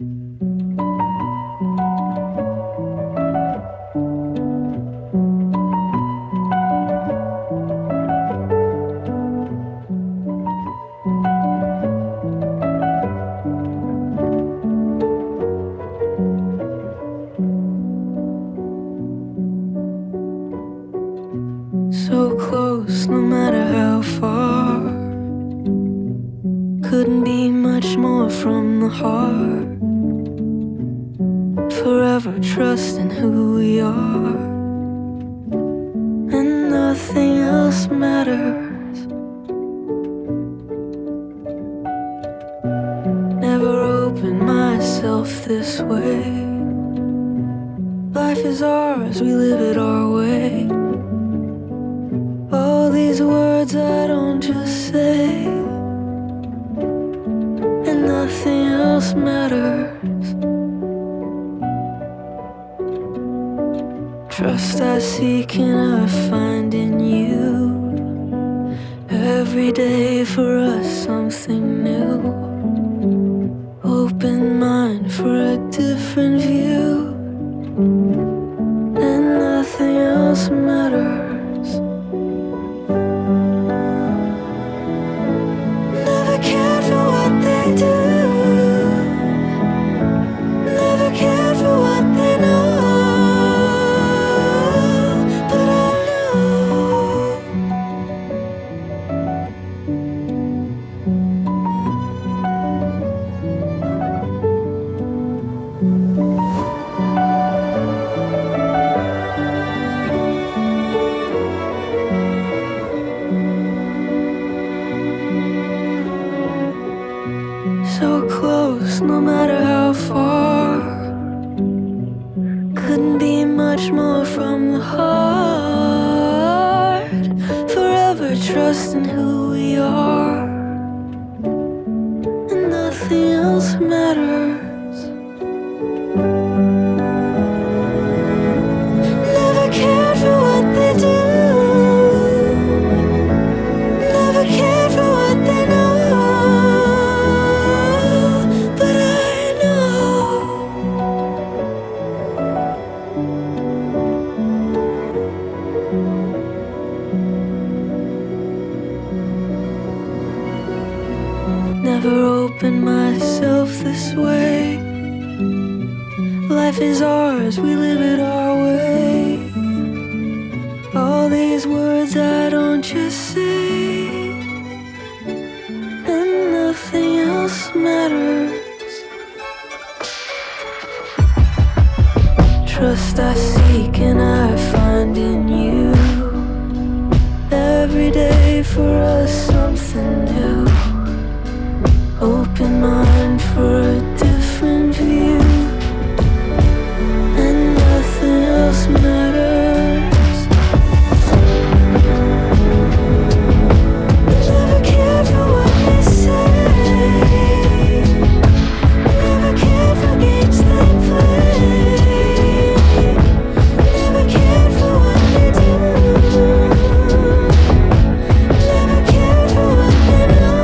So close, no matter how far. Couldn't be much more from the heart. Forever trusting who we are, and nothing else matters. Never opened myself this way. Life is ours, we live it our way. All these words I don't just say, and nothing else matters. Trust I seek and I find in you. Every day for us something new. Open mind for a different view, and nothing else matters. Never cared for what they do. Never cared for what they know. But I so close, no matter how far. Couldn't be much more from the heart. Forever trusting who we are, and nothing else matters. Never cared for what they do. Never cared for what they know. But I know never opened myself this way. Life is ours, we live it our way. All these words I don't just say, and nothing else matters. Trust I seek and I find in you. Every day for us something new. Open mind for a different view, and nothing else matters. Never cared for what they say. Never cared for games they play. Never cared for what they do. Never cared for what they know.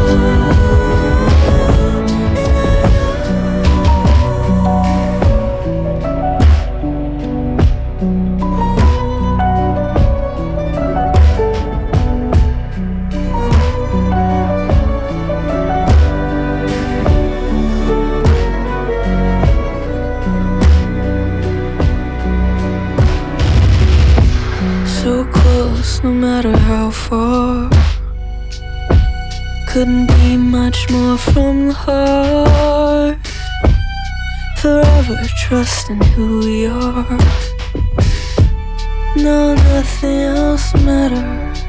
So close, no matter how far. Couldn't be much more from the heart. Forever trusting who we are. No, nothing else matters.